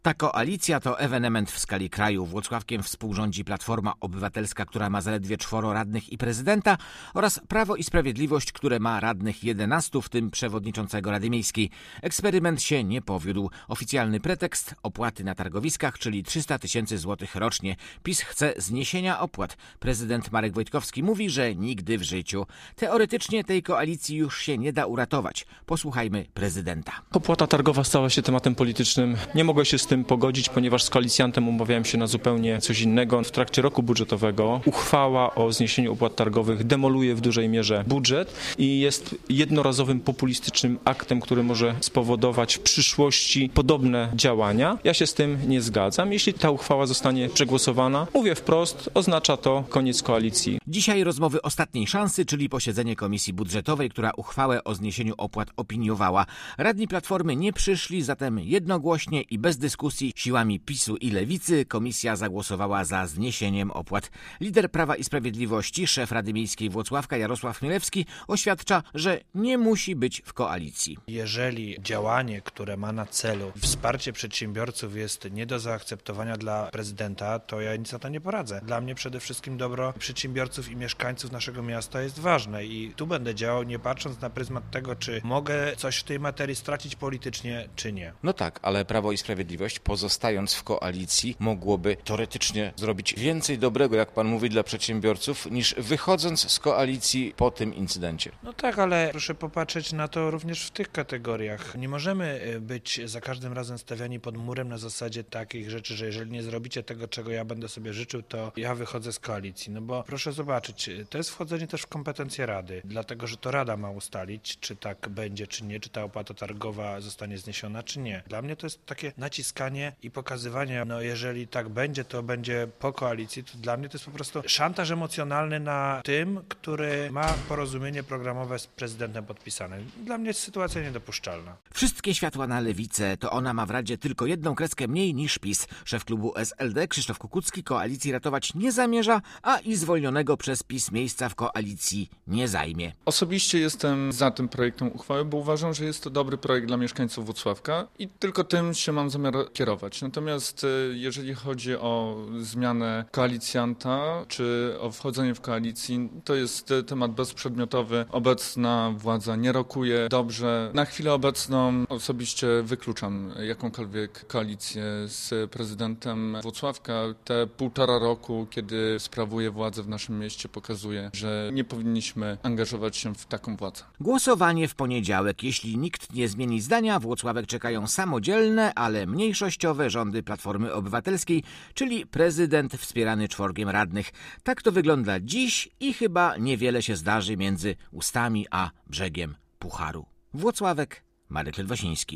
Ta koalicja to ewenement w skali kraju. Włocławkiem współrządzi Platforma Obywatelska, która ma zaledwie 4 radnych i prezydenta, oraz Prawo i Sprawiedliwość, które ma radnych 11, w tym przewodniczącego Rady Miejskiej. Eksperyment się nie powiódł. Oficjalny pretekst: opłaty na targowiskach, czyli 300 000 złotych rocznie. PiS chce zniesienia opłat. Prezydent Marek Wojtkowski mówi, że nigdy w życiu. Teoretycznie tej koalicji już się nie da uratować. Posłuchajmy prezydenta. Opłata targowa stała się tematem politycznym. Nie mogę się z tym pogodzić, ponieważ z koalicjantem umawiałem się na zupełnie coś innego. W trakcie roku budżetowego uchwała o zniesieniu opłat targowych demoluje w dużej mierze budżet i jest jednorazowym populistycznym aktem, który może spowodować w przyszłości podobne działania. Ja się z tym nie zgadzam. Jeśli ta uchwała zostanie przegłosowana, mówię wprost, oznacza to koniec koalicji. Dzisiaj rozmowy ostatniej szansy, czyli posiedzenie Komisji Budżetowej, która uchwałę o zniesieniu opłat opiniowała. Radni Platformy nie przyszli, zatem jednogłośnie i bez dyskusji siłami PiS-u i Lewicy komisja zagłosowała za zniesieniem opłat. Lider Prawa i Sprawiedliwości, szef Rady Miejskiej Włocławka Jarosław Chmielewski oświadcza, że nie musi być w koalicji. Jeżeli działanie, które ma na celu wsparcie przedsiębiorców, jest nie do zaakceptowania dla prezydenta, to ja nic na to nie poradzę. Dla mnie przede wszystkim dobro przedsiębiorców i mieszkańców naszego miasta jest ważne i tu będę działał, nie patrząc na pryzmat tego, czy mogę coś w tej materii stracić politycznie, czy nie. No tak, ale Prawo i Sprawiedliwość, pozostając w koalicji, mogłoby teoretycznie zrobić więcej dobrego, jak pan mówi, dla przedsiębiorców, niż wychodząc z koalicji po tym incydencie. No tak, ale proszę popatrzeć na to również w tych kategoriach. Nie możemy być za każdym razem stawiani pod murem na zasadzie takich rzeczy, że jeżeli nie zrobicie tego, czego ja będę sobie życzył, to ja wychodzę z koalicji. No bo proszę zobaczyć, to jest wchodzenie też w kompetencje Rady, dlatego że to Rada ma ustalić, czy tak będzie, czy nie, czy ta opłata targowa zostanie zniesiona, czy nie. Dla mnie to jest takie naciskanie i pokazywanie, no jeżeli tak będzie, to będzie po koalicji, to dla mnie to jest po prostu szantaż emocjonalny na tym, który ma porozumienie programowe z prezydentem podpisane. Dla mnie jest sytuacja niedopuszczalna. Wszystkie światła na lewicę, to ona ma w Radzie tylko jedną kreskę mniej niż PiS. Szef klubu SLD Krzysztof Kukucki koalicji ratować nie zamierza, a i zwolnionego przez PiS miejsca w koalicji nie zajmie. Osobiście jestem za tym projektem uchwały, bo uważam, że jest to dobry projekt dla mieszkańców Włocławka i tylko tym się mam zamiar kierować. Natomiast jeżeli chodzi o zmianę koalicjanta, czy o wchodzenie w koalicji, to jest temat bezprzedmiotowy. Obecna władza nie rokuje dobrze. Na chwilę obecną osobiście wykluczam jakąkolwiek koalicję z prezydentem Włocławka. Te 1,5 roku, kiedy sprawuje władzę w naszym mieście, pokazuje, że nie powinniśmy angażować się w taką władzę. Głosowanie w poniedziałek. Jeśli nikt nie zmieni zdania, Włocławek czekają samodzielne, ale mniejszościowe rządy Platformy Obywatelskiej, czyli prezydent wspierany 4 radnych. Tak to wygląda dziś i chyba niewiele się zdarzy między ustami a brzegiem pucharu. Włocławek, Marek Ledwasiński.